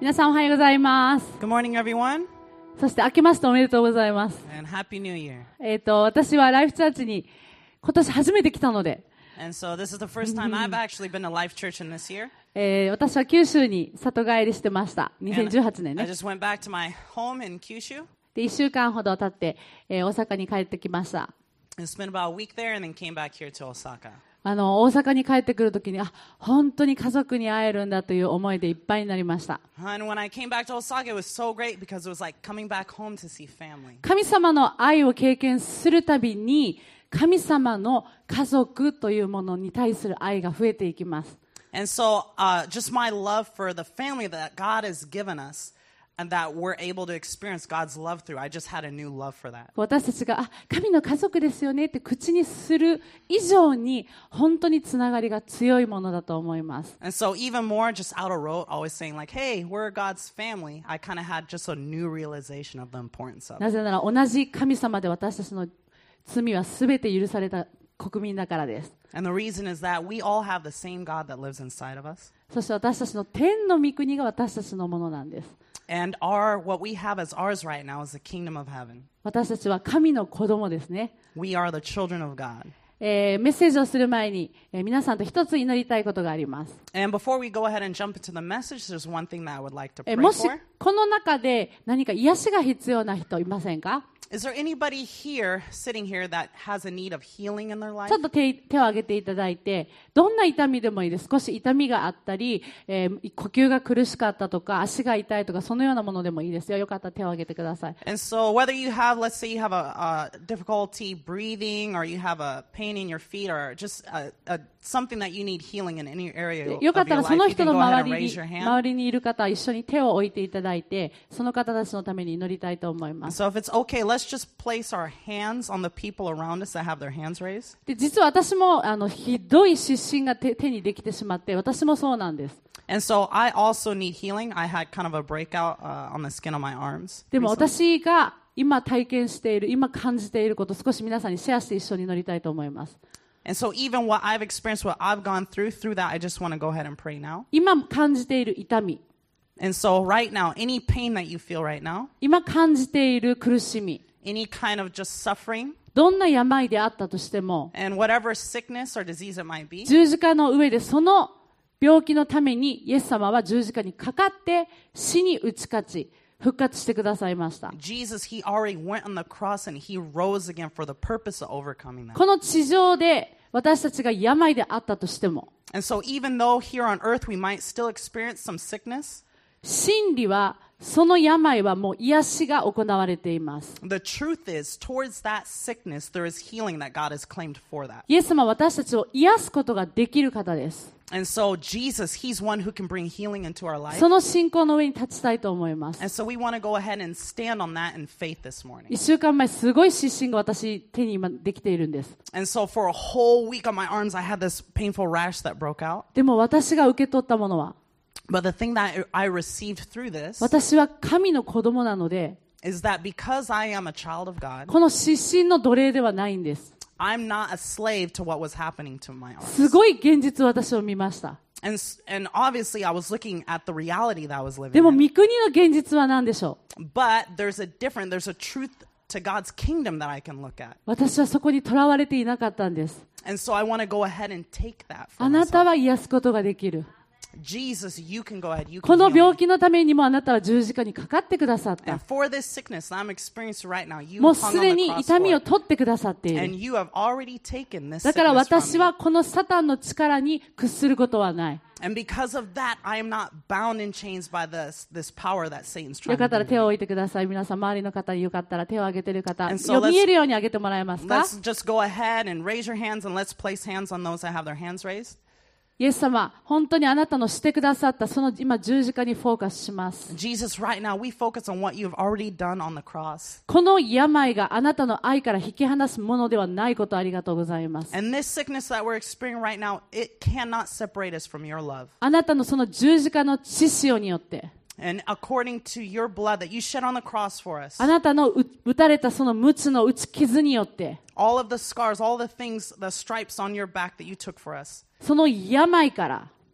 皆さんおはようございます。 Good morning, everyone, そして明けましておめでとうございます。 and Happy New Year. 私はライフチャーチに今年初めて来たので、 And so this is the first time I've actually been to Life Church in this year. 私は九州に里帰りしてました。 2018年 I ね。 just went back to my home in Kyushu で1週間ほど経って、大阪に帰ってきました。 and spent about a week there and then came back here to Osaka. 大阪に帰ってくるときに、本当に家族に会えるんだという思いでいっぱいになりました。 And when I came back to Osaka, it was so great because it was like coming back home to see family. 神様の愛を経験するたびに、神様の家族というものに対する愛が増えていきます。 And so just my love for the family that God has given us and that we're able to experience God's love through, I just had a new love for that. 私たちが神の家族ですよねって口にする以上に本当につながりが強いものだと思います。 And so even more just out of rote, always saying like, hey, we're God's family, I kind of had just a new realization of the importance of it. なぜなら同じ神様で私たちの罪はすべて許された国民だからです。 And the reason is that we all have the same God that lives inside of us. そして私たちの天の御国が私たちのものなんです。 And what we have as ours right now is the kingdom of heaven. 私たちは神の子供ですね。 We are the children of God. メッセージをする前に、皆さんと一つ祈りたいことがあります。 And before we go ahead and jump into the message, there's one thing that I would like to pray もし for. この中で何か癒しが必要な人いませんか？ Is there anybody here, sitting here, that has a need of healing in their life? ちょっと手を挙げていただいて、どんな痛みでもいいです。少し痛みがあったり、呼吸が苦しかったとか、足が痛いとか、そのようなものでもいいですよ。よかったら手を挙げてください。 And so whether you have, let's say you have a difficulty breathing or you have a pain in your feet or just something that you need healing in any area of よか your ったら life, その you 人 can の go ahead 周 and り raise に your hand. 周りにいる方は一緒に手を置いていただいて、その方たちのために祈りたいと思います。 So if it's okay, let's just place our hands on the people around us that have their hands raised. で、実は私もひどい湿疹が手にできてしまって、私もそうなんです。 And so I also need healing. I had kind of a breakout on the skin of my arms. でも recently. 私が今体験している、今感じていること、少し皆さんにシェアして一緒に祈りたいと思います。 And so even what I've experienced, what I've gone through that, I just want to go ahead and pray now. 今感じている痛み、 And so right now, any pain that you feel right now, 今感じている苦しみ、 any kind of just suffering, どんな病であったとしても、 and whatever sickness or disease it might be, 十字架の上でその病気のためにイエス様は十字架にかかって死に打ち勝ち復活してくださいました。 Jesus, he already went on the cross and he rose again for the purpose of overcoming that. この地上で私たちが病であったとしても、 And so even though here on earth we might still experience some sickness, 真理はその病はもう癒しが行われています。 the truth is, towards that sickness, there is healing that God has claimed for that. イエス様は私たちを癒すことができる方です。 And so Jesus, he's one who can bring healing into our life. その信仰の上に立ちたいと思います。 And so we want to go ahead and stand on that in faith this morning. 1週間前すごい湿疹が私手に今できているんです。 And so for a whole week on my arms, I had this painful rash that broke out. でも私が受け取ったものは、 But the thing that I received through this 私は神の子供なので、 is that because I am a child of God, この湿疹の奴隷ではないんです。 I'm not a slave to what was happening to my す arms. ごい現実を私を見ました。 And obviously, I was looking at the reality that I was living でも in. 御国の現実は何でしょう？ But there's a truth to God's kingdom that I can look at. 私はそこにとらわれていなかったんです。 And so I want to go ahead and take that あ for なた myself. は癒すことができる。 Jesus, you can go ahead. You こ can の heal 病 me. 気のためにもあなたは十字架にかかってくださった And。for this sickness that I'm experiencing right now, you もう hung す on で the に cross 痛 for みを it. 取ってくださってい And る。 you have already taken this だから sickness 私 from は me. このサタンの力に屈することはない。 And because of that, I am not bound in chains by this power that Satan's よ trying か to ったら do. 手を置いてください。皆さん、周りの方によかったら手を挙げてる方、 And so 見えるように挙げてもらえますか？ Let's just go ahead and raise your hands and let's place hands on those that have their hands raised. イエス様、本当にあなたのしてくださったその今十字架にフォーカスします。 Jesus, right now, we focus on what you've already done on the cross. この病があなたの愛から引き離すものではないことありがとうございます。 And this sickness that we're experiencing right now, it cannot separate us from your love. あなたのその十字架の血潮によって、 And according to your blood that you shed on the cross for us, あなたの打たれたその鞭の打ち傷によって、 all of the scars, all the things, the stripes on your back that you took for us, その病から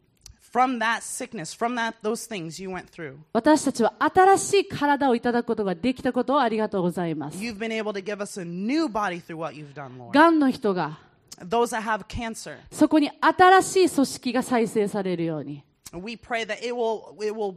from that sickness, from those things you went through. 私たちは新しい体をいただくことができたことをありがとうございます。 You've been able to give us a new body through what you've done, Lord. がんの人が Those that have cancer, そこに新しい組織が再生されるように、 we pray that it will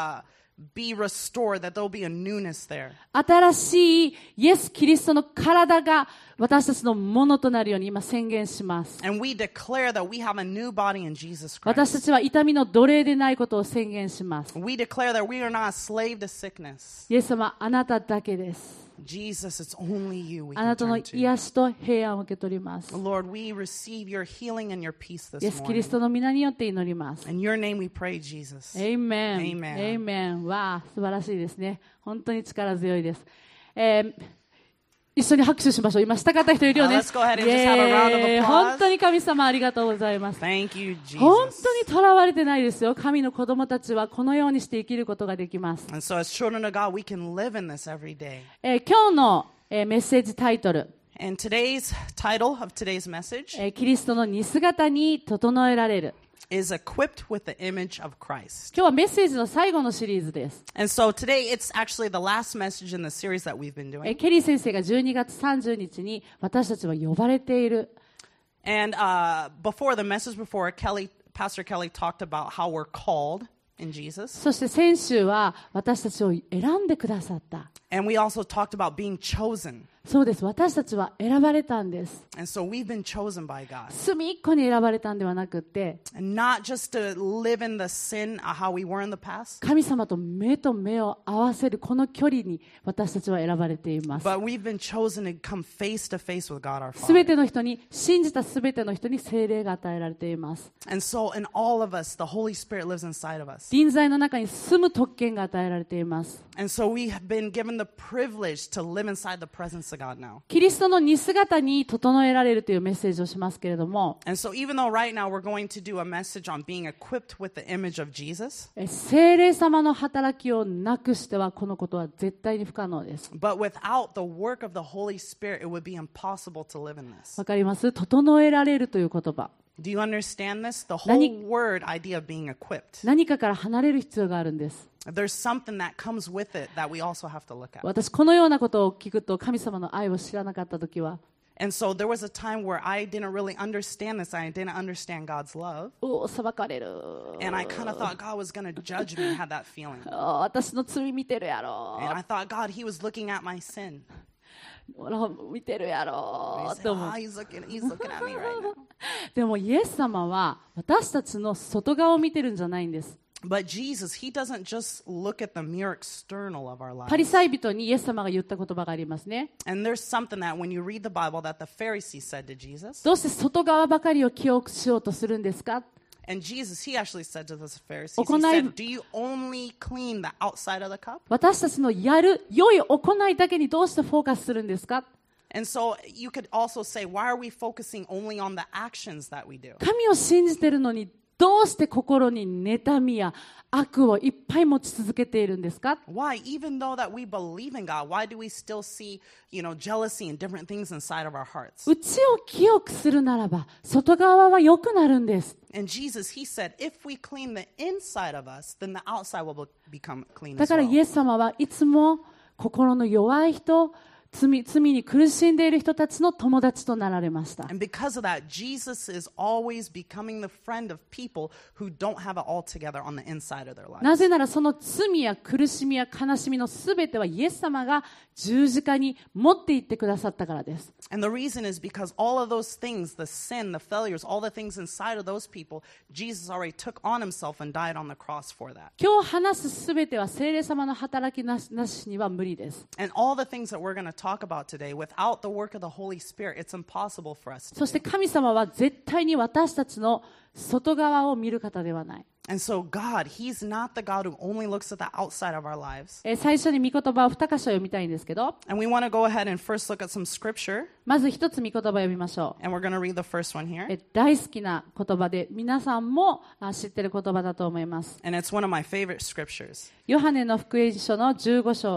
be restored, that there'll be a newness there. 新しいイエス・キリストの体が私たちのものとなるように今宣言します。 And we declare that we have a new body in Jesus 私た Christ. ちは痛みの奴隷でないことを宣言します。 We declare that we are not a slave to sickness. イエス様、あなただけです。 Jesus, it's only you we あ can なたの turn to. 癒しと平安を受け取ります。 Lord, we receive your healing and your peace イエ this ス・キリス morning. トの皆によって祈ります。 In your name we pray, Jesus. エイメン。 Amen. エイメン。わあ、素晴らしいですね。本当に力強いです。一緒に拍手しましょう。今、した方人いるよね。 Let's go ahead and just have a round of applause. 本当に神様ありがとうございます。 Thank you, Jesus. 本当にとらわれてないですよ。神の子供たちはこのようにして生きることができます。 And so as children of God, we can live in this every day. 今日の、メッセージタイトル、 And today's title of today's message キリストの似姿に整えられる。 is Equipped with the Image of Christ. 今日はメッセージの最後のシリーズです。 And so today it's actually the last message in the series that we've been doing. ケリー先生が12月30日に私たちは呼ばれている。 And before the message before, Pastor Kelly talked about how we're called in Jesus. そして先週は私たちを選んでくださった。 And we also talked about being chosen. そうです。私たちは選ばれたんです。 And so we've been chosen by God. 隅っこに選ばれたんではなくって、 And not just to live in the sin how we were in the past, 神様と目を合わせるこの距離に私たちは選ばれています。 but we've been chosen to come face to face with God our すべ Father. ての人に、信じたすべての人に聖霊が与えられています。 And so in all of us, the Holy Spirit lives inside of us. 臨在の中に住む特権が与えられています。 And so we have been given the privilege to live inside the presence of God now. キリストの似姿に整えられるというメッセージをしますけれども、 And so even though right now we're going to do a message on being equipped with the image of Jesus, 聖霊様の働きをなくしてはこのことは絶対に不可能です。 but without the work of the Holy Spirit, it would be impossible to live in this. わかります？整えられるという言葉。 Do you understand this? The whole word idea of being equipped. 何かから離れる必要があるんです。 There's something that comes with it that we also have to look at. 私このようなことを聞くと神様の愛を知らなかったときは、 And so there was a time where I didn't really understand this. I didn't understand God's love. おお、裁かれる。 And I kind of thought God was going to judge me, had that feeling. お私の罪見てるやろ。 And I thought, God, He was looking at my sin. ほら見てるや And ろ he っ said, て思う。 oh, he's looking at me right now. でもイエス様は私たちの外側を見てるんじゃないんです。 But Jesus, He doesn't just look at the mere external of our パリ lives. サイ人にイエス様が言った言葉がありますね。 And there's something that when you read the Bible that the Pharisees said to Jesus. どうして外側ばかりを記憶しようとするんですか？ And Jesus, He actually said to the Pharisees, He 行い said, do you only clean the outside of the cup? 私たちのやる良い行いだけにどうしてフォーカスするんですか？ And so you could also say, why are we focusing only on the actions that we do? 神を信じているのにどうして心に妬みや悪をいっぱい持ち続けているんですか？ Why, even though that we believe in God, why do we still see, jealousy and different things inside of our hearts? 内を清くするならば外側は良くなるんです。 And Jesus, He said, if we clean the inside of us, then the outside will become clean だ as からイ well. エス様はいつも心の弱い人、罪に苦しんでいる人たちの友達となられました。 And because of that, Jesus is always becoming the friend of people who don't have it all together on the inside of their な lives. ぜならその罪や苦しみや悲しみのすべてはイエス様が十字架に持って行ってくださったからです。 And the reason is because all of those things, the sin, the failures, all the things inside of those people, Jesus already took on Himself and died on the cross for that. 今日話すすべては聖霊様の働きなしには無理です。 And all the things that we're going to talk about today, without the work of the Holy Spirit, it's impossible for us そ to して do. 神様は絶対に私たちの外側を見る方ではない。 And so God, He's not the God who only looks at the outside of our lives. 最初に御言葉を2箇所読みたいんですけど、 And we want to go ahead and first look at some scripture. まず一つ御言葉を読みましょう。 And we're going to read the first one here. 大好きな言葉で皆さんも知っている言葉だと思います。 And it's one of my favorite scriptures. ヨハネの福音書の15章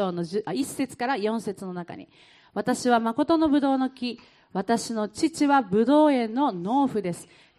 1節から4節の中に、私は誠のブドウの木、私の父はブドウ園の農夫です。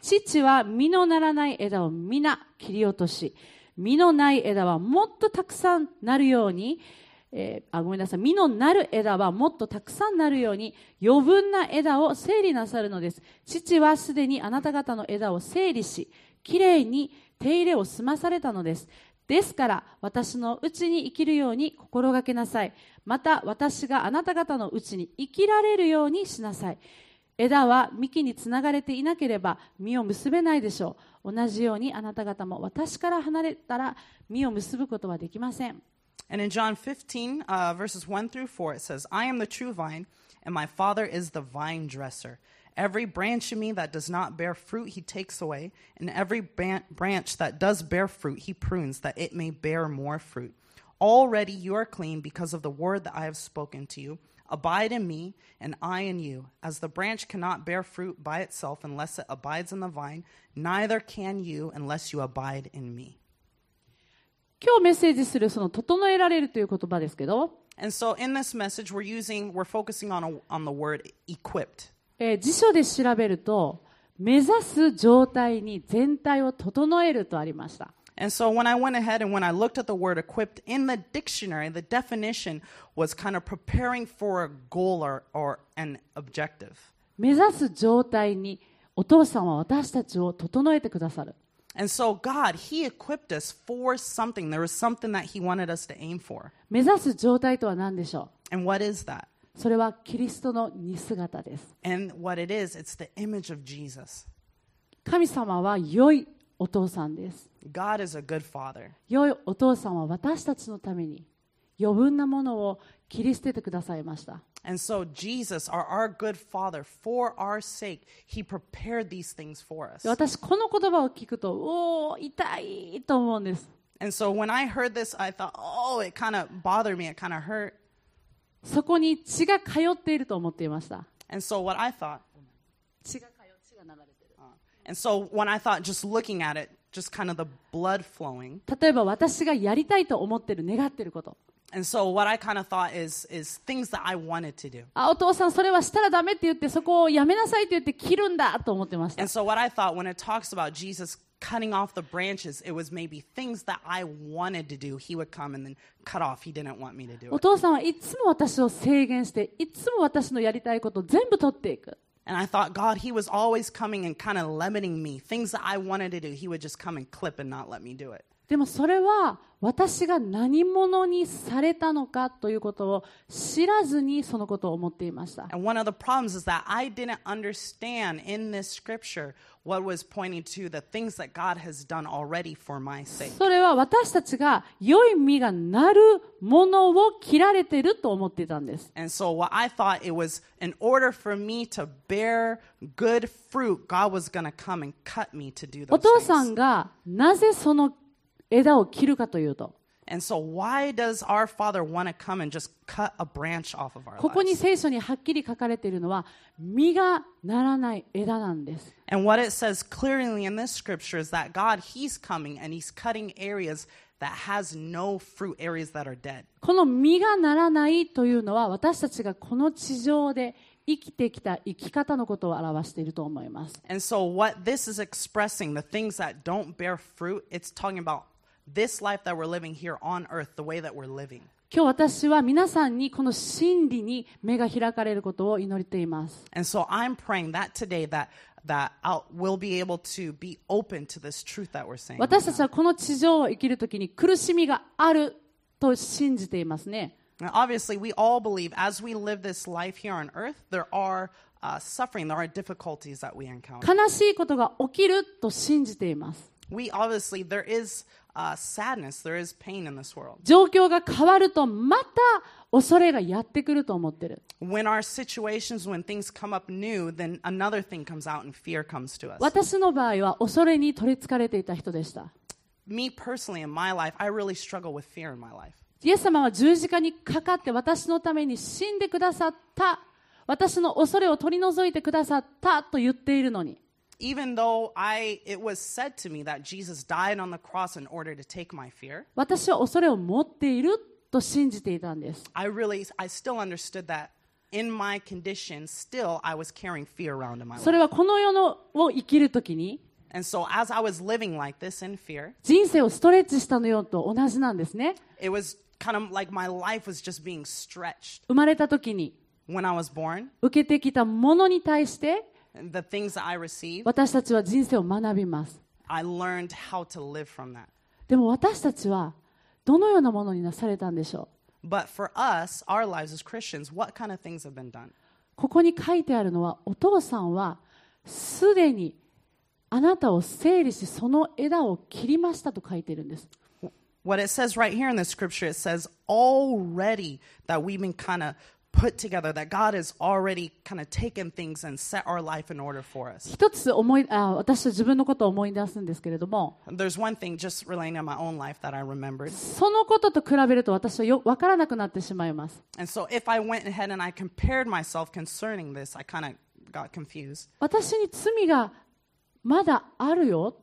父は実のならない枝を皆切り落とし、実のない枝はもっとたくさんなるように、ごめんなさい、実のなる枝はもっとたくさんなるように、余分な枝を整理なさるのです。父はすでにあなた方の枝を整理し、きれいに手入れを済まされたのです。ですから、私のうちに生きるように心がけなさい。また、私があなた方のうちに生きられるようにしなさい。枝は幹につながれていなければ実を結べないでしょう。同じようにあなた方も私から離れたら実を結ぶことはできません。 And in John 15, verses 1 through 4, it says, I am the true vine, and my Father is the vine dresser. Every branch in me that does not bear fruit, he takes away, and every branch that does bear fruit, he prunes, that it may bear more fruit. Already you are clean because of the word that I have spoken to you. Abide in me, and I in you. As the branch cannot bear fruit by itself unless it abides in the vine, neither can you unless you abide in me. 今日メッセージするその整えられるという言葉ですけど、 And so in this message, we're focusing on the word equipped. 辞書で調べると、目指す状態に全体を整えるとありました。 And so when I went ahead and when I looked at the word equipped in the dictionary, the definition was kind of preparing for a goal or an objective. 目指す状態にお父さんは私たちを整えてくださる。 And so God, He equipped us for something. There was something that He wanted us to aim for. 目指す状態とは何でしょう？ And what is that? それはキリストの似姿です。 And what it is, it's the image of Jesus. 神様は良いお父さんです。 God is a good father. 良いお父さんは私たちのために余分なものを切り捨ててくださいました。 And so Jesus, our good father, for our sake, He prepared these things for us. 私この言葉を聞くと、おー、痛いと思うんです。 And so when I heard this, I thought, oh, it kind of bothered me. It kind of hurt. そこに血が通っていると思っていました。 And so what I thought, 血が流れてる。 and so when I thought just looking at it, just kind of the blood flowing. 例えば私がやりたいと思ってる、願ってること。 And so what I kind of thought is things that I wanted to do. お父さんそれはしたらダメって言ってそこをやめなさいって言って切るんだと思ってました。 And so what I thought when it talks about Jesus cutting off the branches, it was maybe things that I wanted to do. He would come and then cut off. He didn't want me to do お it. 父さんはいつも私を制限して、いつも私のやりたいことを全部取っていく。 And I thought, God, He was always coming and kind of limiting me. Things that I wanted to do, He would just come and clip and not let me do it. でもそれは私が何者にされたのかということを知らずにそのことを思っていました。 And one of the problems is that I didn't understand in this scripture what was pointing to the things that God has done already for my sake. それは私たちが良い実がなるものを切られていると思っていたんです。 And so what I thought it was in order for me to bear good fruit, God was going to come and cut me to do お those 父さ things. んがなぜその枝を切るかというと、 And so why does our Father want to come and just cut a branch off of our ここに lives? 聖書にはっきり書かれているのは実がならない枝なんです。 And what it says clearly in this scripture is that God, He's coming and He's cutting areas that has no fruit, areas that are dead. この実がならないというのは私たちがこの地上で生きてきた生き方のことを表していると思います。 And so what this is expressing, the things that don't bear fruit, it's talking about this life that we're living here on earth, the way that we're living. 今日私は皆さんにこの真理に目が開かれることを祈っています。 And so I'm praying that today that we'll be able to be open to this truth that we're saying. 私たちはこの地上を生きるときに苦しみがあると信じていますね。 Now, obviously, we all believe as we live this life here on earth, there are suffering, there are difficulties that we encounter. 悲しいことが起きると信じています。 Obviously, there is sadness, there is pain in this world. 状況が変わるとまた恐れがやってくると思ってる。 When our situations, when things come up new, then another thing comes out and fear comes to us. 私の場合は恐れに取りつかれていた人でした。 Me personally, in my life, I really struggle with fear in my life. イエス様は十字架にかかって私のために死んでくださった。私の恐れを取り除いてくださったと言っているのに。 Even though it was said to me that Jesus died on the cross in order to take my fear, 私は恐れを持っていると信じていたんです。 I still understood that in my condition, still I was carrying fear around in my それ life. はこの世のを生きるときに And so as I was living like this in fear, 人生をストレッチしたのよと同じなんですね。 it was kind of like my life was just being stretched. 生まれたときに When I was born, 受けてきたものに対して the things that I received, 私たちは人生を学びます。 I learned how to live from that. でも私たちはどのようなものになされたんでしょう。 But for us, our lives as Christians, what kind of things have been done? ここに書いてあるのは、お父さんはすでにあなたを整理し、その枝を切りましたと書いているんです。 What it says right here in the scripture, it says already that we've been kind of put together, that God has already kind of taken things and set our life in order for us. 一つ私は自分のことを思い出すんですけれども、 There's one thing just relating to my own life that I remembered. そのことと比べると私は分からなくなってしまいます。 And so if I went ahead and I compared myself concerning this, I kind of got confused. 私に罪がまだあるよ。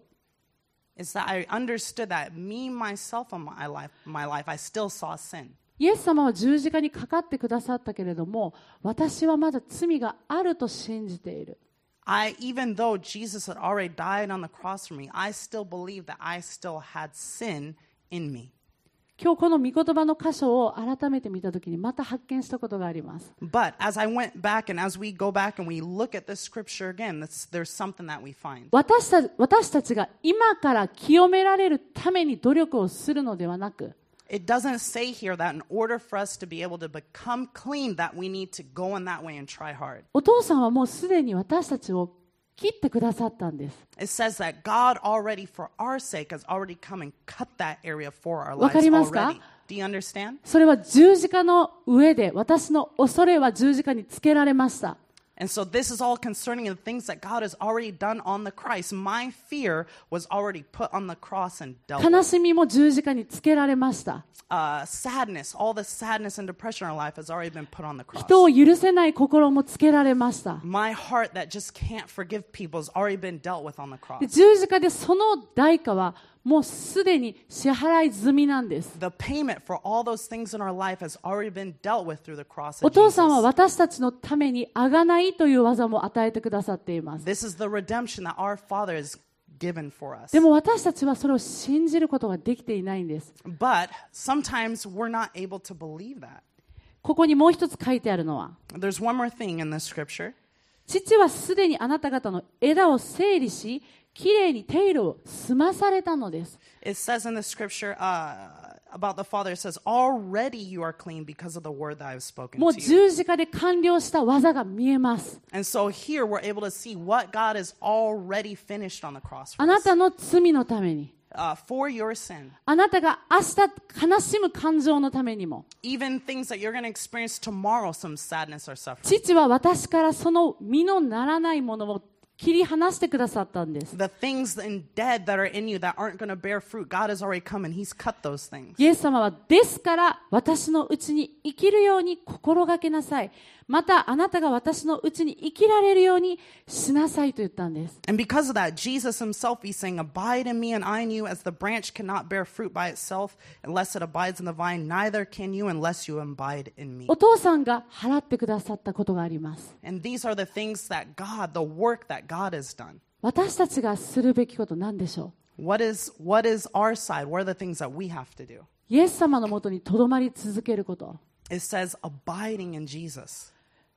It's that I understood that me, myself, in my life, I still saw sin. イエス様は十字架にかかってくださったけれども、私はまだ罪があると信じている。 Even though Jesus had already died on the cross for me, I still believe that I still had sin in me. 今日この御言葉の箇所を改めて見たときにまた発見したことがあります。 But as I went back and as we go back and we look at this scripture again, there's something that we find. 私たちが今から清められるために努力をするのではなく、 It doesn't say here that in order for us to be able to become clean, that we need to go in that way and try hard. お父さんはもうすでに私たちを切ってくださったんです。 It says that God already, for our sake, has already come and cut that area for our わ lives かりますか？ already. Do you understand? それは十字架の上で、私の恐れは十字架につけられました。 And so this is all concerning the things that God has already done on the cross. My fear was already put on the cross and dealt 悲 with. しみも十字架につけられました。 Sadness, all the sadness and depression in our life has already been put on the cross. 人を許せない心もつけられました。 My heart that just can't forgive people has already been dealt with on the で cross. 十字架でその代価はもうすでに支払い済みなんです。 The payment for all those things in our life has already been dealt with through the cross お of 父さんは Jesus. 私たちのために贖いという技も与えてくださっています。 This is the redemption that our Father has given for us. でも私たちはそれを信じることができていないんです。 But sometimes we're not able to believe that. ここにもう一つ書いてあるのは、 There's one more thing in this scripture. 父はすでにあなた方の枝を整理し、きれいに手入れを済まされたのです。 It says in the scripture about the Father, it says, already you are clean because of the word that I've spoken もう to you. 十字架で完了した技が見えます。 And so here we're able to see what God has already finished on the cross あ for な us. たの罪のために、 For your sin. あなたが明日悲しむ感情のためにも、 Even things that you're going to experience tomorrow, some sadness or suffering. 父は私からその身のならないものを切り離してくださったんです。 The things and dead that are in you that aren't going to bear fruit, God has already come and He's cut those things. イエス様はですから私のうちに生きるように心がけなさい。またあなたが私のうちに生きられるようにしなさいと言ったんです。 And because of that, Jesus Himself, He's saying, abide in me and I in you, as the branch cannot bear fruit by itself unless it abides in the vine, neither can you unless you abide in me. お父さんが払ってくださったことがあります。 And these are the things that God, the work that God has done. 私たちがするべきことなんでしょ What is our side? What are the things that we have to do? う。イエス様のもとにとどまり続けること。 It says abiding in Jesus.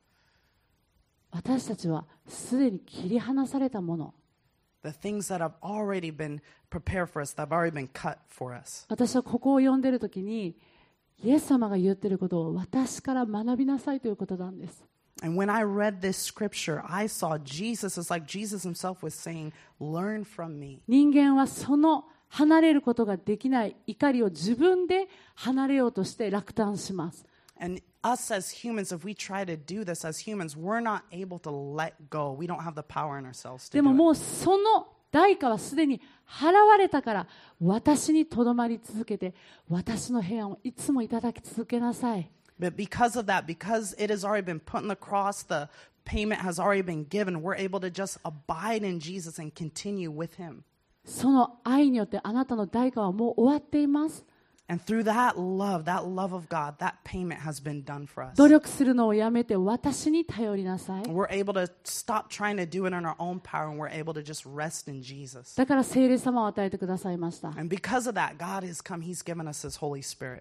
私たちはすでに切り離されたもの。 The things that have already been prepared for us, that have already been cut for us. 私はここを読んでるときに、イエス様が言ってることを私から学びなさいということなんです。 And when I read this scripture, I saw Jesus, it's like Jesus Himself was saying, learn from me. 人間はその離れることができない怒りを自分で離れようとして落胆します。 And us as humans, if we try to do this as humans, we're not able to let go. We don't have the power in ourselves to でも do it. もうその代価はすでに払われたから、私にとどまり続けて、私の平安をいつもいただき続けなさい。 But because of that, because it has already been put on the cross, the payment has already been given, we're able to just abide in Jesus and continue with Him. その愛によってあなたの代価はもう終わっています。 And through that love of God, that payment has been done for us. 努力するのをやめて私に頼りなさい。 We're able to stop trying to do it in our own power, and we're able to just rest in Jesus. だから聖霊様を与えてくださいました。 And because of that, God has come. He's given us His Holy Spirit.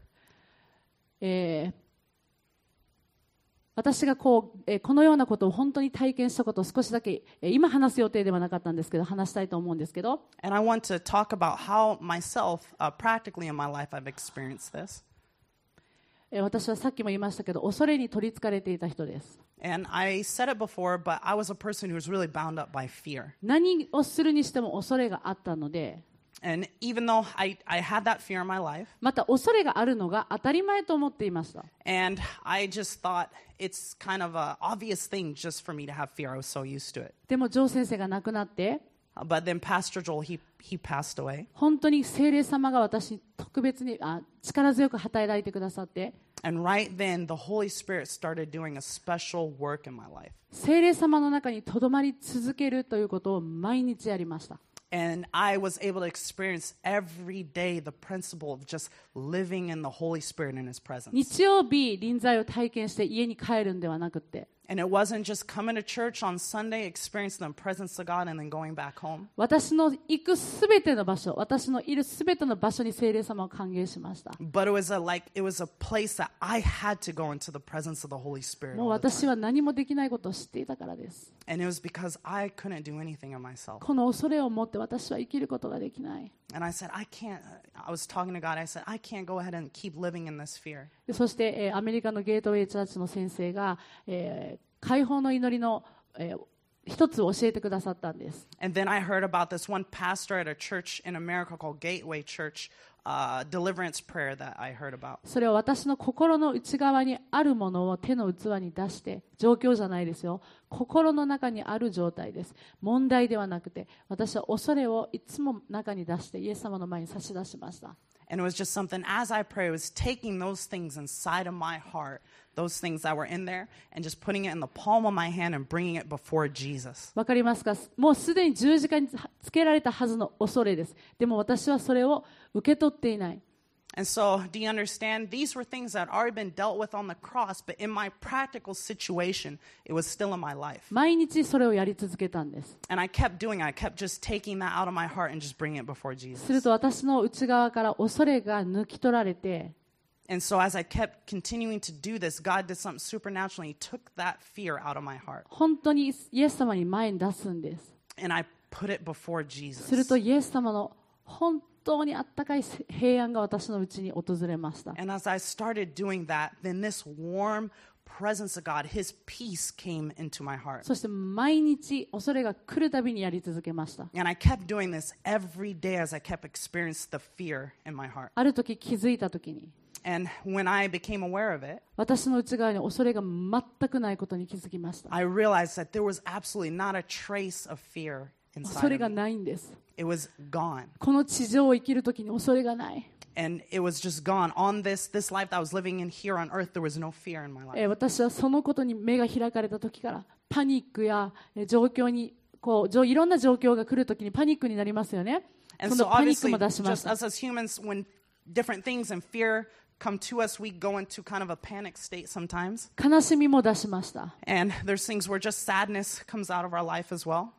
私がこのようなことを本当に体験したことを少しだけ、今話す予定ではなかったんですけど、話したいと思うんですけど、 And I want to talk about how myself, practically in my life, I've experienced this. 私はさっきも言いましたけど、恐れに取りつかれていた人です。 And I said it before, but I was a person who was really bound up by fear. 何をするにしても恐れがあったので、 And even though I had that fear in my life, また恐れがあるのが当たり前と思っていました。 and I just thought it's kind of an obvious thing just for me to have fear. I was so used to it. でもジョー先生が亡くなって、 But then Pastor Joel, he passed away. 本当に聖霊様が私に特別に力強く働いてくださって、 And right then, the Holy Spirit started doing a special work in my life. 聖霊様の中にとどまり続けるということを毎日やりました。 And I was able to experience every day the principle of just living in the Holy Spirit in His presence. 日曜日、臨在を体験して家に帰るんではなくて、 And it wasn't just coming to church on Sunday, experiencing the presence of God, and then going back home. 私の行くすべての場所、私のいるすべての場所に聖霊様を歓迎しました。 But it was a place that I had to go into the presence of the Holy Spirit. もう all the 私 time. は何もできないことを知っていたからです。 And it was because I couldn't do anything in myself. この恐れを持って私は生きることができない。 And I said, I was talking to God, I said, I can't go ahead and keep living in this fear. でそして、アメリカのゲートウェイチャーチの先生が、解放の祈りの、一つを教えてくださったんです。 And then I heard about this one pastor at a church in America called Gateway Church, deliverance prayer that I heard about. それは私の心の内側にあるものを手の器に出して、状況じゃないですよ。心の中にある状態です。問題ではなくて、私は恐れをいつも中に出して、イエス様の前に差し出しました。 And it was just something, as I pray, it was taking those things inside of my heart, those things that were in there, and just putting it in the palm of my hand and bringing it before Jesus. わかりますか？もうすでに十字架につけられたはずの恐れです。でも私はそれを受け取っていない。 And so, do you understand? These were things that had already been dealt with on the cross, but in my practical situation, it was still in my life. 毎日それをやり続けたんです。 And I kept doing it. I kept just taking that out of my heart and just bringing it before する Jesus. と私の内側から恐れが抜き取られて、 And so, as I kept continuing to do this, God did something supernatural. He took that fear out of my heart. 本当にイエス様に前に出すんです。 And I put it before する Jesus. とイエス様の本当にあったかい平安が私のうちに訪れました。 And as I started doing that, then this warm presence of God, His peace came into my heart. そして毎日恐れが来るたびにやり続けました。 And I kept doing this every day as I kept experiencing the fear in my heart. ある時気づいた時に、 And when I became aware of it, 私の内側に恐れが全くないことに気づきました。 I realized that there was absolutely not a trace of fear 恐 inside れが of me. ないんです。 It was gone. この地上を生きる時に恐れがない。 And it was just gone. On this life that I was living in here on earth, there was no fear in my life. 私はそのことに目が開かれた時からパニックや状況にいろんな状況が来る時にパニックになりますよね。 And そ so のパニック obviously, も出しまし just た。 us as humans, when different things and fear come to us, we go into kind of a panic state sometimes. 悲しみも出しました。 And there's things where just sadness comes out of our life as well.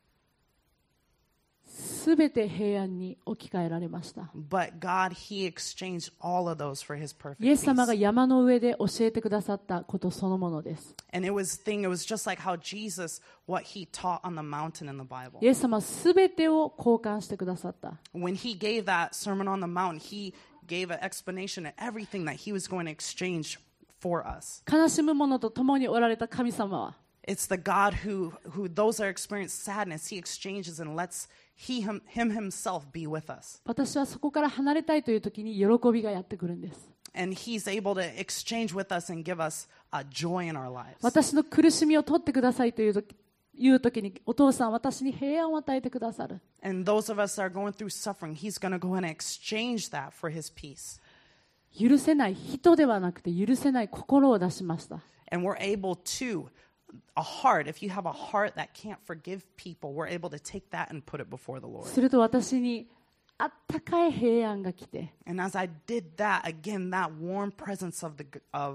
すべて平安に置き換えられました。 But God, He exchanged all of those for His perfect イエス様が peace. 山の上で教えてくださったことそのものです。 And it was just like how Jesus, what He taught on the mountain in the Bible. イエス様はすべてを交換してくださった。 When He gave that Sermon on the Mount, He gave an explanation of everything that He was going to exchange for us. 悲しむ者と共におられた神様は、 It's the God who those that experience sadness, He exchanges and lets Him Himself be with us. 私はそこから離れたいという時に喜びがやってくるんです。 And He's able to exchange with us and give us joy in our lives. 私の苦しみを取ってくださいという時に、お父さん、私に平安を与えてくださる。 And those of us that are going through suffering, He's going to go ahead and exchange that for His peace. 許せない人ではなくて許せない心を出しました。 And we're able to, if you have a heart that can't forgive people, we're able to take that and put it before the Lord. すると私にあったかい平安が来て、 And as I did that, again, that warm presence of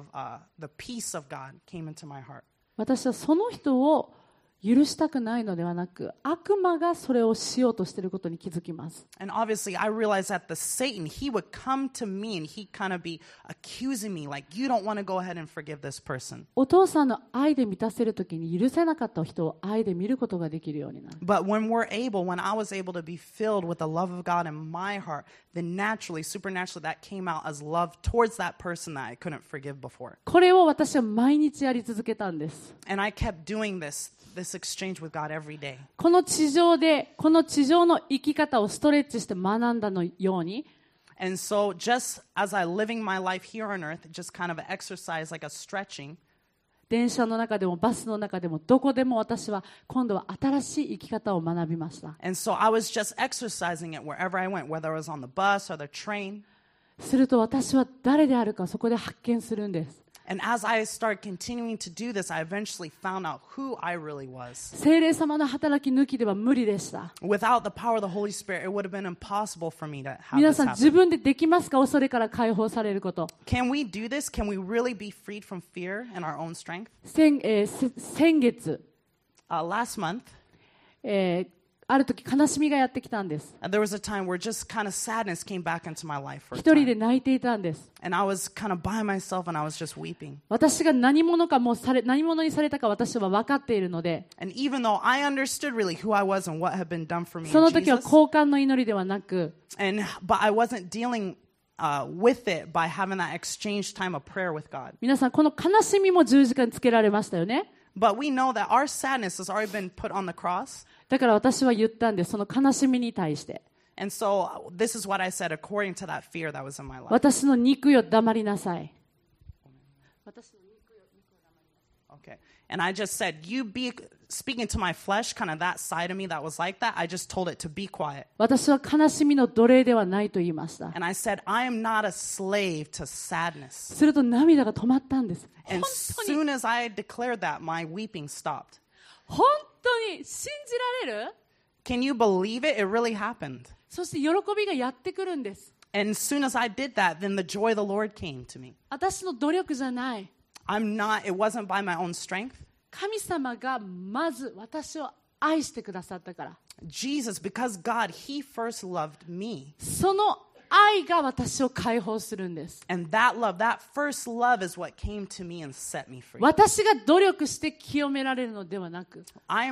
the peace of God came into my heart. 私はその人を許したくないのではなく、悪魔がそれをしようとしていることに気づきます。 And obviously, I realized that the Satan, he would come to me and he'd kind of be accusing me, like, you don't want to go ahead and forgive this person. お父さんの愛で満たせるときに許せなかった人を愛で見ることができるようになる。 But when I was able to be filled with the love of God in my heart, then naturally, supernaturally, that came out as love towards that person that I couldn't forgive before. これを私は毎日やり続けたんです。 And I kept doing this exchange with God every day. この地上の生き方をストレッチして学んだのように、 And so just as I living my life here on earth, just kind of an exercise, like a stretching, 電車の中でもバスの中でもどこでも私は今度は新しい生き方を学びました。 and so I was just exercising it wherever I went, whether I was on the bus or the train. すると私は誰であるかそこで発見するんです。 And as I started continuing to do this, I eventually found out who I really was. 聖霊様の働き抜きでは無理でした。 Without the power of the Holy Spirit, it would have been impossible for me to have 皆 this さん happen. 自分でできますか？恐れから解放されること。 Can we do this? Can we really be freed from fear and our own strength? 先月、 Last month, ある時悲しみがやってきたんです。 there was a time where just kind of sadness came back into my life for a 一人で time. 泣いていたんです。 And I was kind of by myself and I was just weeping. 私が何者にされたか私は分かっているので、 And even though I understood really who I was and what had been done for me そ in の時は Jesus, 交換の祈りではなく、 but I wasn't dealing with it by having that exchange time of prayer with God. 皆さんこの悲しみも十字架につけられましたよね。 But we know that our sadness has already been put on the cross. だから私は言ったんです。その悲しみに対して、 And so this is what I said according to that fear that was in my life. 私の肉よ黙りなさい。 Okay. And I just said, you be speaking to my flesh, kind of that side of me that was like that. I just told it to be quiet. 私は悲しみの奴隷ではないと言いました。 And I said, I am not a slave to sadness. すると涙が止まったんです。本 And 当に soon as I declared that, my weeping stopped. 本当に信じられる？ Can you believe it? It really happened. そして喜びがやってくるんです。 And as soon as I did that, then the joy of the Lord came to me. 私の努力じゃない。 It wasn't by my own strength. 神様がまず私を愛してくださったから。 Jesus, because God, He first loved me. その愛が私を解放するんです。 And that love, that first love is what came to me and set me free. 私が努力して清められるのではなく、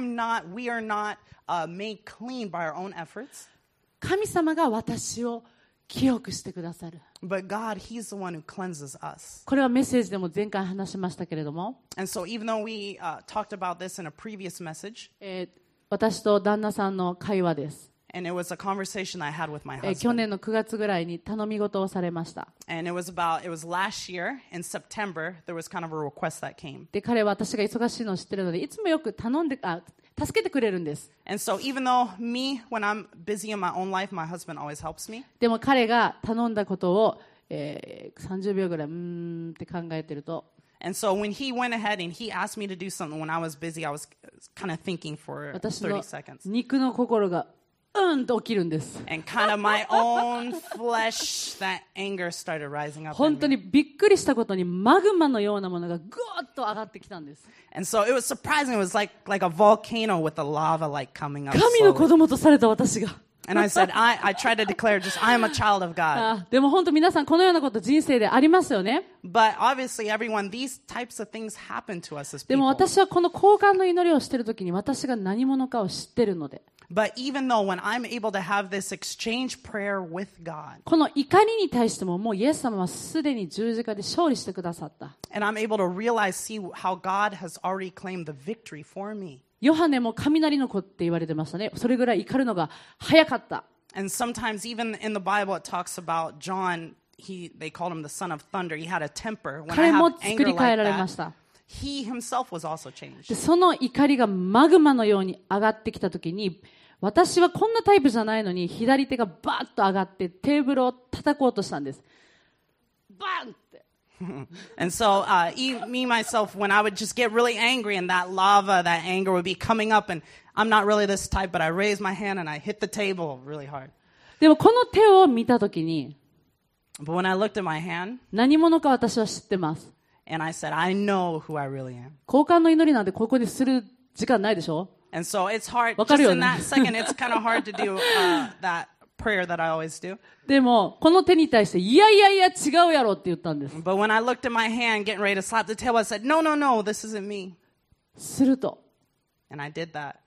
We are not made clean by our own efforts. 神様が私を清くしてくださる。 But God, He's the one who cleanses us. これはメッセージでも前回話しましたけれども、 And so even though we talked about this in a previous message, 私と旦那さんの会話です。 and it was a conversation I had with my 去 husband. 年の9月ぐらいに頼み事をされました。 And it was last year in September, there was kind of a request that came. で、彼は私が忙しいのを知ってるので、いつもよく助けてくれるんです。 And so even though when I'm busy in my own life, my husband always helps me. でも彼が頼んだことを、30秒ぐらいって考えてると、 And so when he went ahead and he asked me to do something when I was busy, I was kind of thinking for 私の 30 seconds. 肉の心がと起きるんです。 And kind of my own flesh, that anger started rising up 本 in 当 me. にびっくりしたことにマグマのようなものがぐーっと上がってきたんです。 And so it was surprising. It was like a volcano with the lava like coming up 神の子 slowly. 供とされた私が。 And I said, I tried to declare just, I am a child of God. でも本当皆さんこのようなこと人生でありますよね。 But obviously everyone, these types of things happen to us as でも people. 私はこの交換の祈りをしているときに私が何者かを知ってるので、 But even though when I'm able to have this exchange prayer with God, この怒りに対してももうイエス様はすでに十字架で勝利してくださった。 and I'm able to see how God has already claimed the victory for me. ヨハネも雷の子って言われてましたね。それぐらい怒るのが早かった。 And sometimes even in the Bible it talks about John, they called him the son of thunder. He had a temper. When I 彼も have 作 anger り変え like られま that, した。 he himself was also changed. でその怒りがマグマのように上がってきたときに、私はこんなタイプじゃないのに左手がバーッと上がってテーブルを叩こうとしたんです。バンって。 And so me myself, when I would just get really angry and that lava, that anger would be coming up, and I'm not really this type, but I raised my hand and I hit the table really hard. でもこの手を見たときに、 But when I looked at my hand 何者か私は知ってます。 and I said, I know who I really am. 交換の祈りなんてここにする時間ないでしょ？ And so it's hard, わか just るよ in ね。 that second, it's kind of hard to do that prayer that I always do. でも、この手に対して、いやいやいや違うやろって言ったんです。 But when I looked at my hand getting ready to slap the table, I said, no, no, no, this isn't me. すると、 And I did that.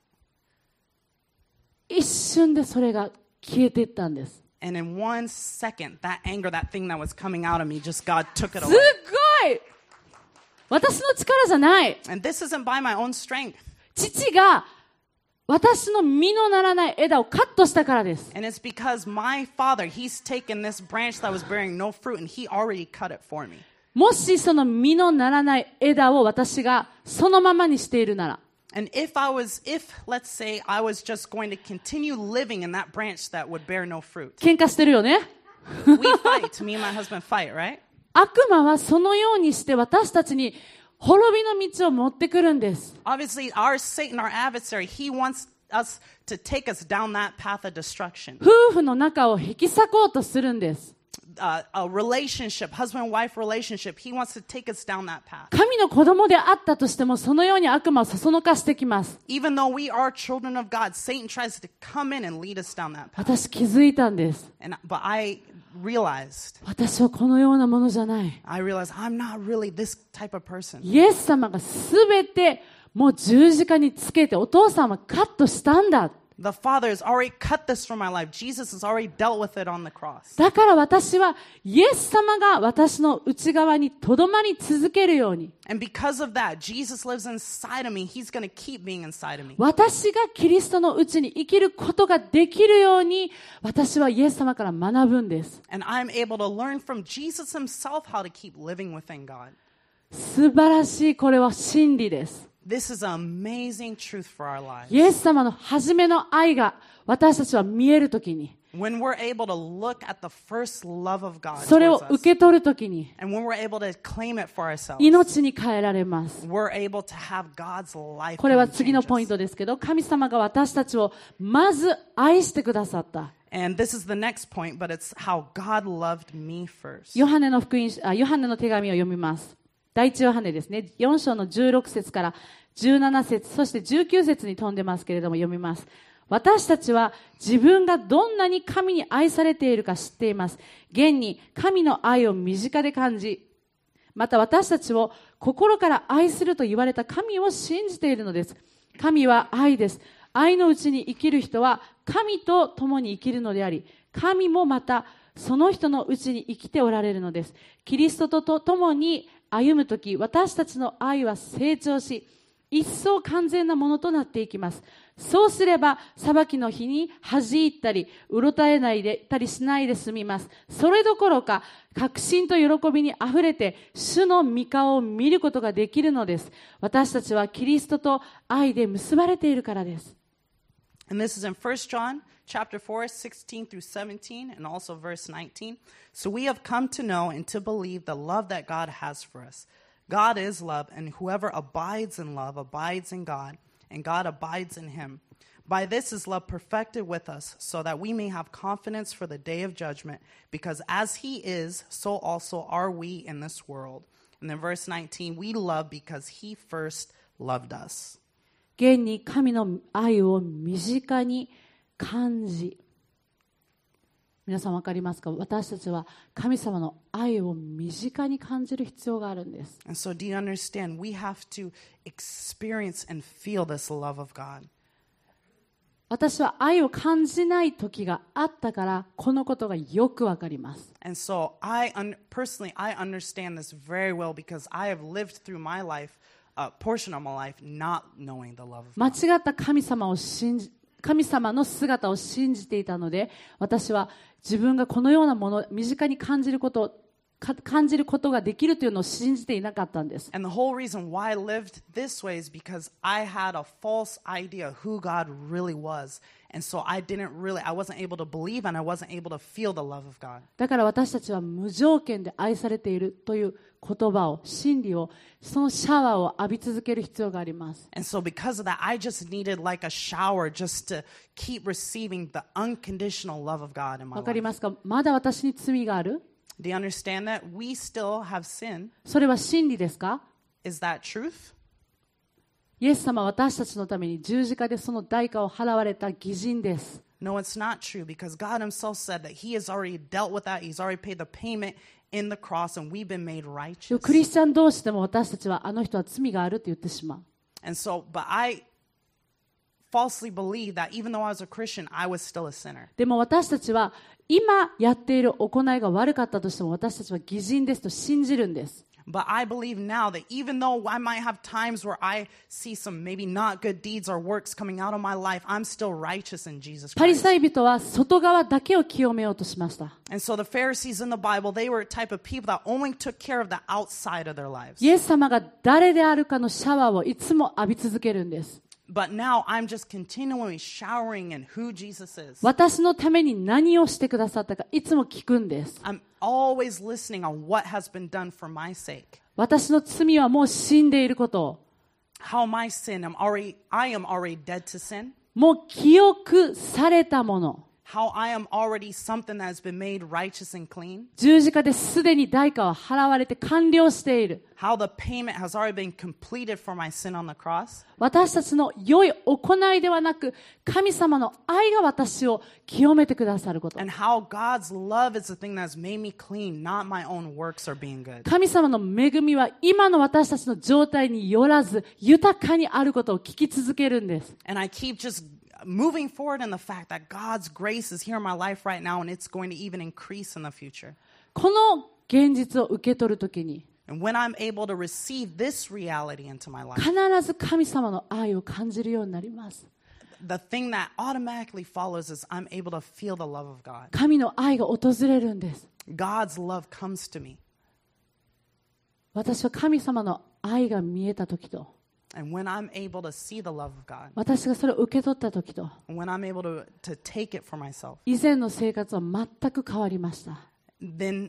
一瞬でそれが消えていったんです。 And in 1 second, that anger, that thing that was coming out of me, just God took it すっ away. ごい！私の力じゃない。 And this isn't by my own strength. 父が私の実のならない枝をカットしたからです。 And it's because my father, he's taken this branch that was bearing no fruit and he already cut it for me. もしその実のならない枝を私がそのままにしているなら、 And if let's say I was just going to continue living in that branch that would bear no fruit. 喧嘩してるよね。 We fight, me and my husband fight, right? 悪魔はそのようにして私たちに滅びの道を持ってくるんです。 Obviously, our Satan, our adversary, he wants us to take us down that path of destruction. 夫婦の中を引き裂こうとするんです。 A relationship, husband-wife relationship, he wants to take us down that path. 神の子供であったとしても、そのように悪魔をそそのかしてきます。 Even though we are children of God, Satan tries to come in and lead us down that path. 私気づいたんです。 But I realized, 私はこのようなものじゃない。 I realized I'm not really this type of person. イエス様がすべてもう十字架につけてお父さんはカットしたんだ。 The Father has already cut this from my life. Jesus has already dealt with it on the cross. だから私はイエス様が私の内側にとどまり続けるように。 And because of that, Jesus lives inside of me. He's going to keep being inside of me. 私がキリストのうちに生きることができるように、私はイエス様から学ぶんです。 And I'm able to learn from Jesus himself how to keep living within God. 素晴らしい、これは真理です。 This is an amazing truth for our lives. イエス様の初めの愛が私たちは見えるときに、 When we're able to look at the first love of God それを towards 受 us, け取るときに、 and when we're able to claim it for ourselves, 命に変えられます。 we're able to have God's life これは come 次の change ポイン us. トですけど、神様が私たちをまず愛してくださった。 And this is the next point, but it's how God loved me first. ヨハネの手紙を読みます。第一ヨハネですね。4章の16節から17節、そして19節に飛んでますけれども読みます。私たちは自分がどんなに神に愛されているか知っています。現に神の愛を身近で感じ、また私たちを心から愛すると言われた神を信じているのです。神は愛です。愛のうちに生きる人は神と共に生きるのであり、神もまたその人のうちに生きておられるのです。キリストと共に歩むとき、私たちの愛は成長し、一層完全なものとなっていきます。そうすれば、裁きの日に恥じったり、うろたえないでたりしないで済みます。それどころか、確信と喜びにあふれて、主の御顔を見ることができるのです。私たちはキリストと愛で結ばれているからです。 And this is in 1 John chapter 4, 16 through 17, and also verse 19. So we have come to know and to believe the love that God has for us. God is love, and whoever abides in love abides in God, and God abides in him. By this is love perfected with us, so that we may have confidence for the day of judgment, because as he is, so also are we in this world. And then verse 19, we love because he first loved us. 現に神の愛を身近に感じ、皆さん分かりますか？私たちは神様の愛を身近に感じる必要があるんです。 And so do you understand? We have to experience and feel this love of God. 私は愛を感じない時があったから、このことがよく分かります。 And so personally, I understand this very well because I have lived through my life, a portion of my life, not knowing the love of 間 God. 違った神様の姿を信じていたので、私は自分がこのようなものを身近に感じること感じることができるというのを信じていなかったんです。 And the whole reason why I lived this way is because I had a false idea of who God really was. And so I wasn't able to believe and I wasn't able to feel the love of God. だから私たちは無条件で愛されているという言葉を、真理を、そのシャワーを浴び続ける必要があります。 And so because of that, I just needed like a shower just to keep receiving the unconditional love of God in my わかり life. ますか？まだ私に罪がある？ Do you understand that? We still have sin. それは真理ですか？ Is that truth? イエス様は私たちのために十字架でその代価を払われた義人です。 No, it's not true because God himself said that he has already dealt with that. He's already paid the payment in the cross and we've been made でも righteous. クリスチャン同士でも私たちはあの人は罪があるって言ってしまう。 And so, but I falsely believed that even though I was a Christian, I was still a sinner. でも私たちは今やっている行いが悪かったとしても私たちは義人ですと信じるんです。 But I believe now that even though I might have times where I see some maybe not good deeds or works coming out of my life, I'm still righteous in Jesus パリ Christ. サイ人は外側だけを清めようとしました。 And so the Pharisees in the Bible, they were a type of people that only took care of the outside of their lives. イエス様が誰であるかのシャワーをいつも浴び続けるんです。 But now I'm just continually showering in who Jesus is. 私のために何をしてくださったかいつも聞くんです。 I'm always listening on what has been done for my sake. 私の罪はもう死んでいることを、 How my sin, I am already dead to sin. もう記憶されたもの、 How I am already something that has been made righteous and clean. 十字架ですでに代価は払われて完了している。 How the payment has already been completed for my sin on the cross. 私たちの良い行いではなく、神様の愛が私を清めてくださること。 And how God's love is the thing that has made me clean, not my own works or being good. 神様の恵みは今の私たちの状態によらず、豊かにあることを聞き続けるんです。 And I keep just moving forward in the fact that God's grace is here in my life right now and it's going to even increase in the future. この現実を受け取るときに、 And when I'm able to receive this reality into my life, 必ず神様の愛を感じるようになります。 the thing that automatically follows is I'm able to feel the love of God. 神の愛が訪れるんです。 God's love comes to me. 私は神様の愛が見えたときと、 And when I'm able to see the love of God, 私がそれを受け取ったときと、 and when I'm able to take it for myself, 以前の生活は全く変わりました。 then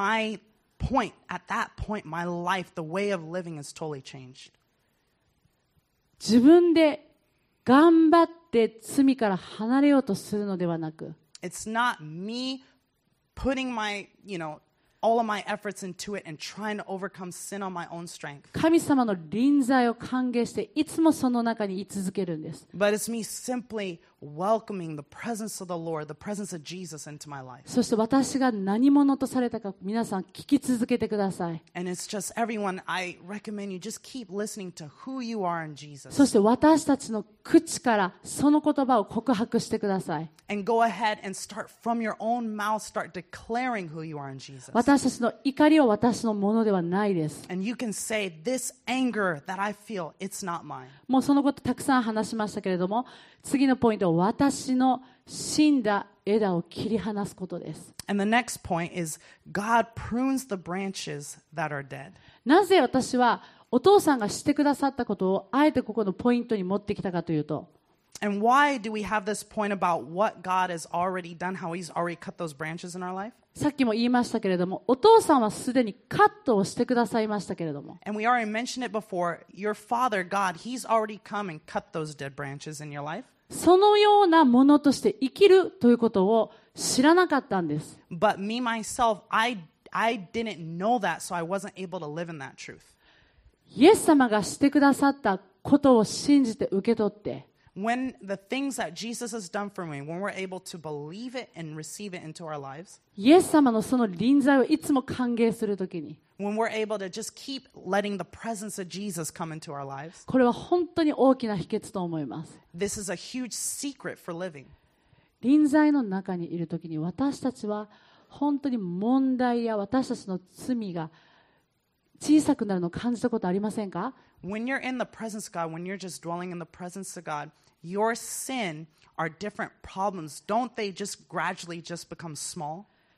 at that point, my life, the way of living is totally changed. 自分で頑張って罪から離れようとするのではなく、 It's not me putting all of my efforts into it and trying to overcome sin on my own strength. 神様の臨在を歓迎していつもその中に居続けるんです。 But it's me simply welcoming the presence of the Lord, the presence of Jesus into my life. そして私が何者とされたか皆さん聞き続けてください。 And it's just everyone, I recommend you just keep listening to who you are in Jesus. そして私たちの口からその言葉を告白してください。 And go ahead and start from your own mouth, start declaring who you are in Jesus. 私たちの怒りは私のものではないです。 And you can say, this anger that I feel, it's not mine. もうそのことたくさん話しましたけれども、次のポイントは私の死んだ枝を切り離すことです。 And the next point is God prunes the branches that are dead. なぜ私はお父さんがしてくださったことをあえてここのポイントに持ってきたかというと、 And why do we have this point about what God has already done, how He's already cut those branches in our life? さっきも言いましたけれども、お父さんはすでにカットをしてくださいましたけれども、 And we already mentioned it before. Your Father, God, He's already come and cut those dead branches in your life. そのようなものとして生きるということを知らなかったんです。 But me, myself, I didn't know that, so I wasn't able to live in that truth. イエス様がしてくださったことを信じて受け取って、 When the things that Jesus has done for me, when we're able to believe it and receive it into our lives, イエス様のその臨在をいつも歓迎するときに、 when we're able to just keep letting the presence of Jesus come into our lives, これは本当に大きな秘訣と思います。 this is a huge secret for living. 臨在の中にいるときに私たちは本当に問題や私たちの罪が小さくなるのを感じたことありませんか？ When you're in the presence of God, when you're just dwelling in the presence of God, your sin are different problems. Don't they just gradually just become small?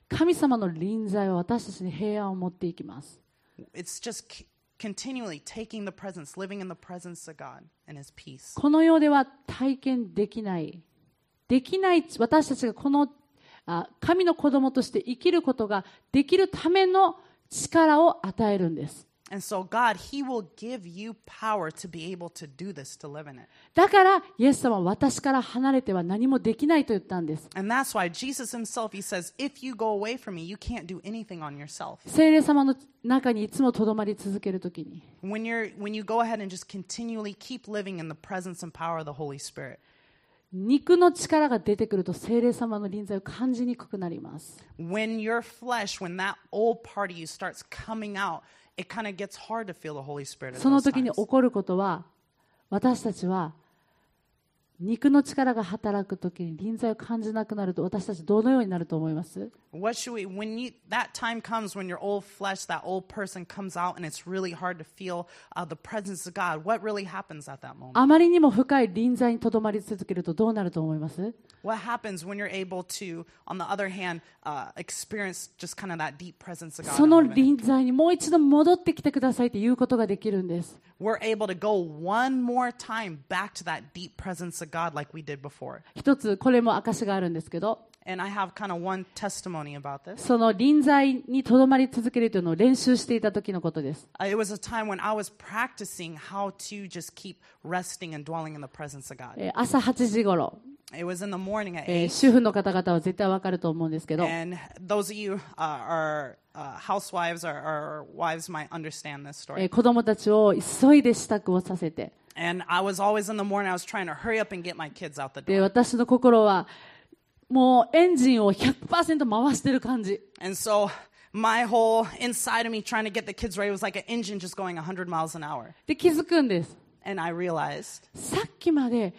神様の臨在は私たちに平安を持っていきます。 It's just continually taking the presence, living in the presence of God and His peace. この世では体験できない私たちがこの神の子供として生きることができるための力を与えるんです。 And so God, He will give you power to be able to do this, to live in it. だからイエス様は私から離れては何もできないと言ったんです。 And that's why Jesus Himself, He says, if you go away from me, you can't do anything on yourself. 聖霊様の中にいつもとどまり続けるときに、 When you go ahead and just continually keep living in the presence and power of the Holy Spirit, 肉の力が出てくると聖霊様の臨在を感じにくくなります。 when your flesh, when that old part of you starts coming out, it kind of gets hard to feel the Holy Spirit at その those 時に times. 起こることは、私たちは肉の力が働く時に臨在を感じなくなると、私たちどのようになると思います？ What should we, that time comes when your old flesh, that old person comes out and it's really hard to feel the presence of God, what really happens at that moment? あまりにも深い臨在にとどまり続けるとどうなると思います？ What happens when you're able to, on the other hand, experience just kind of that deep presence of God? その in a moment? 臨在にもう一度戻ってきてくださいって言うことができるんです。 We're able to go one more time back to that deep presence of God like we did before. 一つこれも証があるんですけど、 And I have kind of one testimony about this. その臨在にとどまり続けるというのを練習していた時のことです。 It was a time when I was practicing how to just keep resting and dwelling in the presence of God. 朝8時頃、 It was in the morning at 8. 主婦の方々は絶対わかると思うんですけど、 And those of you are housewives or wives might understand this story. 子供たちを急いで支度をさせて、 And I was always in the morning, I was trying to hurry up and get my kids out the で door. 私の心はもうエンジンを 100% 回してる感じ。 And so my whole inside of me trying to get the kids ready was like an engine just going 100 miles an hour. で気づくんです。 And I realized, さっきまで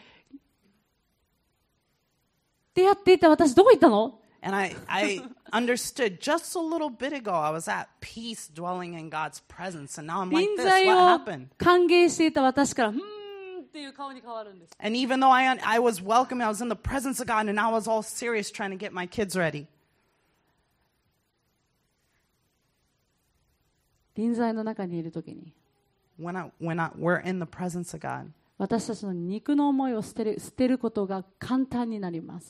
ってやっていた私どこ行ったの？ and I understood just a little bit ago, I was at peace dwelling in God's presence. And now I'm like 臨 this, 在 what を happened? 歓迎していた私からっていう顔に変わるんです。 And even though I was welcome, I was in the presence of God, and I was all serious trying to get my kids ready. 臨在の中にいるときに、 When we're in the presence of God, 私たちの肉の思いを捨てることが簡単になります。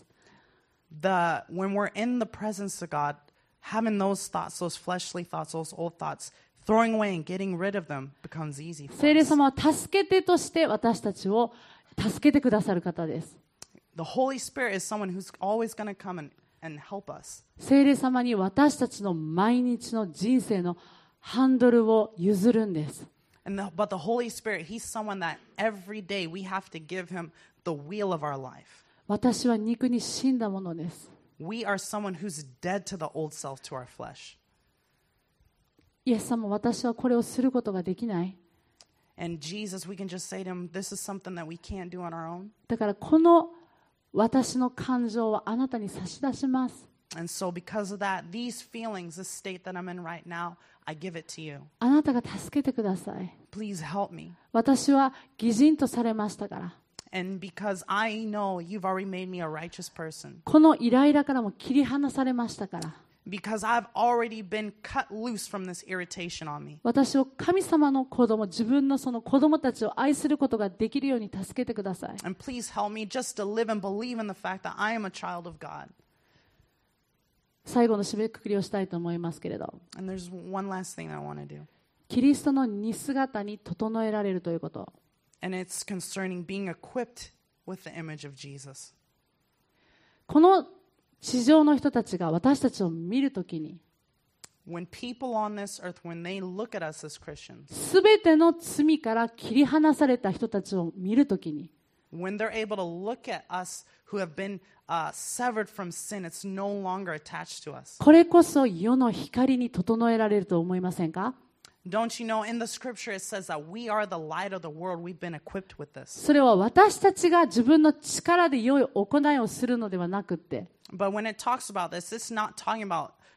when we're in the presence of God, having those thoughts, those fleshly thoughts, those old thoughts, throwing away and getting rid of them becomes easy for 聖霊 us. 様は助け手として私たちを助けてくださる方です。 The Holy Spirit is someone who's always going to come and help us. 聖霊様に私たちの毎日の人生のハンドルを譲るんです。 But the Holy Spirit, He's someone that every day we have to give Him the wheel of our life. 私は肉に死んだものです。 We are someone who's dead to the old self, to our flesh. イエス様、私はこれをすることができない。 And Jesus, we can just say to Him, this is something that we can't do on our own. だからこの私の感情はあなたに差し出します。 And so because of that, these feelings, this state that I'm in right now, I give it to you. あなたが助けてください。 Please help me. 私は義人とされましたから。 And because I know you've already made me a righteous person. このイライラからも切り離されましたから。 Because I've already been cut loose from this irritation on me. 私を神様の子供、自分のその子供たちを愛することができるように助けてください。 And please help me just to live and believe in the fact that I am a child of God. 最後の締めくくりをしたいと思いますけれど、 And there's one last thing I want to do. キリストの似姿に整えられるということ。 And it's concerning being equipped with the image of Jesus. この地上の人たちが私たちを見るときに、 When people on this earth, when they look at us as Christians, すべての罪から切り離された人たちを見るときに、 when they're able to look at us who have been severed from sin, it's no longer attached to us. これこそ世の光に整えられると思いませんか？ Don't you know, in the scripture it says that we are the light of the world. We've been equipped with this. それは私たちが自分の力で良い行いをするのではなくって、 But when it talks about this, it's not talking about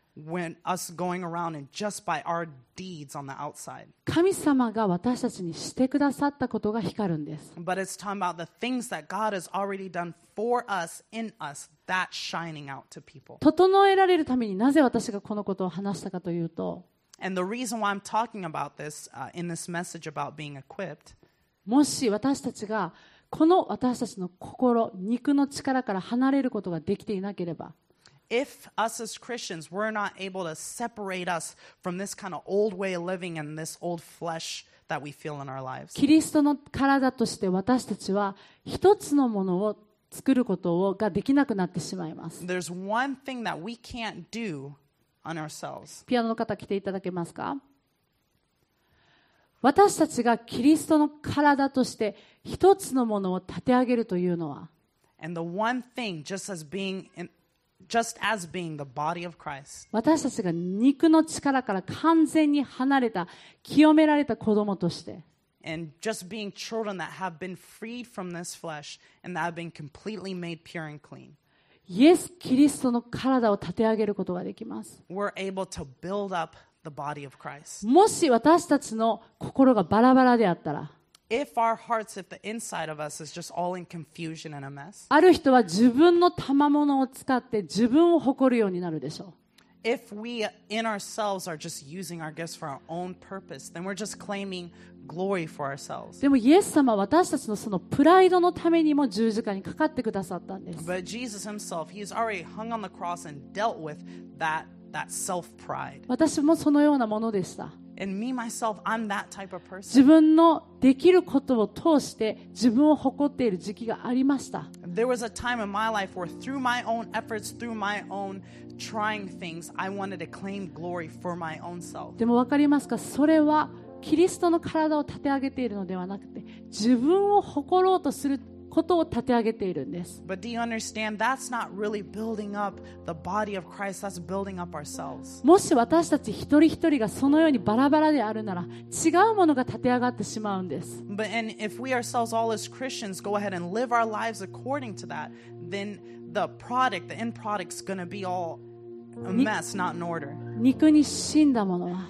when us going around and just by our deeds on the outside. 神様が私たちにしてくださったことが光るんです。 But it's talking about the things that God has already done for us, in us, that's shining out to people. 整えられるためになぜ私がこのことを話したかというと、 And the reason why I'm talking about this in this message about being equipped, もし私たちがこの私たちの心、肉の力から離れることができていなければ、 if us as Christians, we're not able to separate us from this kind of old way of living and this old flesh that we feel in our lives. キリストの体として私たちは一つのものを作ることができなくなってしまいます。 There's one thing that we can't do on ourselves. ピアノの方来ていただけますか？私たちがキリストの体として一つのものを立て上げるというのは、 And the one thing, just as being the body of Christ, 私たちが肉の力から完全に離れた、清められた子供として、 and just being children that have been freed from this flesh and that have been completely made pure and clean, イエス・キリストの体を立て上げることができます。 we're able to build up the body of Christ. もし私たちの心がバラバラであったら、 If our hearts, if the inside of us is just all in confusion and a mess, ある人は自分の賜物を使って自分を誇るようになるでしょう。 if we in ourselves are just using our gifts for our own purpose, then we're just claiming glory for ourselves. でもイエス様は私たちのそのプライドのためにも十字架にかかってくださったんです。 But Jesus himself, he's already hung on the cross and dealt with that self-pride. 私もそのようなものでした。 And me, myself, I'm that type of 自 person. 分のできることを通して自分を誇っている時期がありました。 There was a time in my life where through my own efforts, through my own trying things, I wanted to claim glory for my own self. でも分かりますか？それはキリストの体を立て上げているのではなくて、自分を誇ろうとすることを立て上げているんです。 But do you understand? That's not really building up the body of Christ. That's building up ourselves. もし私たち一人一人がそのようにバラバラであるなら、違うものが立て上がってしまうんです。 And if we ourselves, all as Christians, go ahead and live our lives according to that, then the end product's going to be all a mess, not in order. 肉に死んだものは、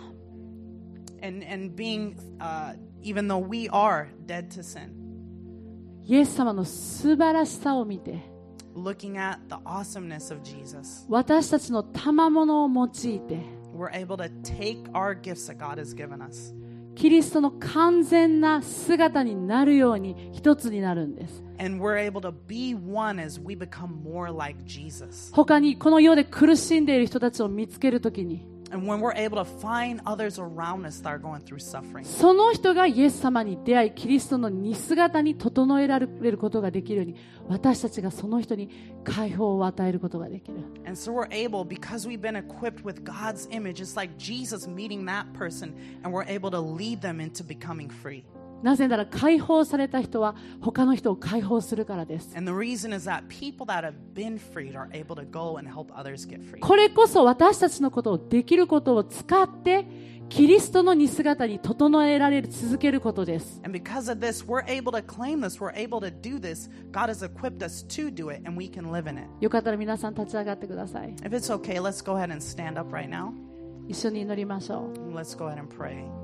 And being, even though we are dead to sin, イエス様の素晴らしさを見て、 looking at the awesomeness of Jesus, 私たちの賜物を用いて、 we're able to take our gifts that God has given us, キリストの完全な姿になるように一つになるんです。 and we're able to be one as we become more like Jesus. 他にこの世で苦しんでいる人たちを見つけるときに、 And when we're able to find others around us that are going through suffering, その人がイエス様に出会い、キリストの似姿に整えられることができるように、私たちがその人に解放を与えることができる。 and so we're able, because we've been equipped with God's image, it's like Jesus meeting that person, and we're able to lead them into becoming free. なぜなら解放された人は他の人を解放するからです。 And the reason is that people that have been freed are able to go and help others get free. これこそ私たちのことをできることを使ってキリストの似姿に整えられる続けることです。 And because of this, we're able to claim this, we're able to do this. God has equipped us to do it, and we can live in it. よかったら皆さん立ち上がってください。 If it's okay, let's go ahead and stand up right now. 一緒に祈りましょ Let's go ahead and pray. う。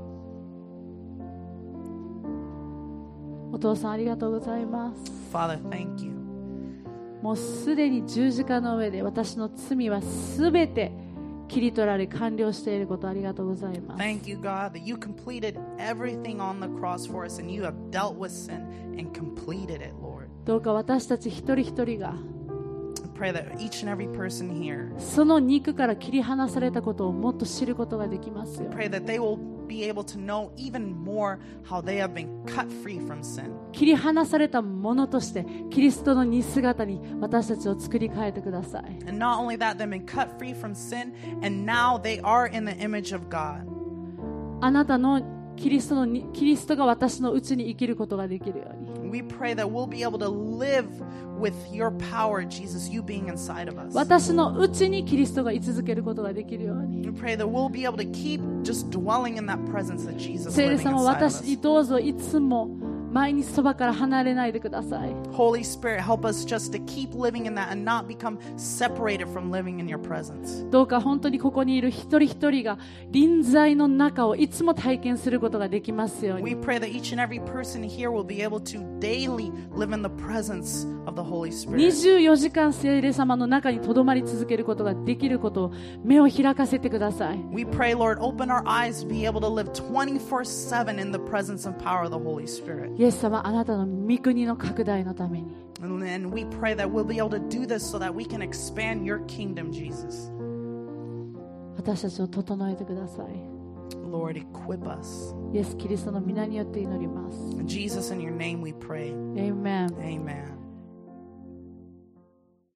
お父さんありがとうございます。 Father, thank you. もうすでに十字架の上で私の罪はすべて切り取られ完了していることありがとうございます。 Thank you, God, that you completed everything on the cross for us, and you have dealt with sin and completed it, Lord. どうか私たち一人一人が I pray that each and every person here, その肉から切り離されたことをもっと知ることができますよ。 pray that they will be able to know even more how they have been cut free from sin. 切り離されたものとしてキリストの似姿に私たちを作り変えてください。 And not only that, they've been cut free from sin, and now they are in the image of God. あなたのキリストが私のうちに生きることができるように。 We pray that we'll be able to live with your power, Jesus, you being inside of us. 私のうちにキリストが居続けることができるように。 We pray that we'll be able to keep just dwelling in that presence that Jesus 聖霊 living 様、 inside of 私 us. にどうぞいつも毎日そばから離れないでください。 Holy Spirit, help us just to keep living in that and not become separated from living in your presence. どうか本当にここにいる一人一人が臨在の中をいつも体験することができますよう We に。 pray that each and every person here will be able to daily live in the presence of the Holy Spirit. 24時間聖霊様の中にとどまり続けることができることを目を開かせてください。 We pray, Lord, open our eyes to be able to live 24/7 in the presence and power of the Holy Spirit. イエス様、あなたの御国の拡大のために And we pray that we'll be able to do this so that we can expand your kingdom, Jesus. 私たちを整えてください。 Lord, equip us. イエス・キリストの皆によって祈ります。 In Jesus, in your name we pray. Amen。 Amen.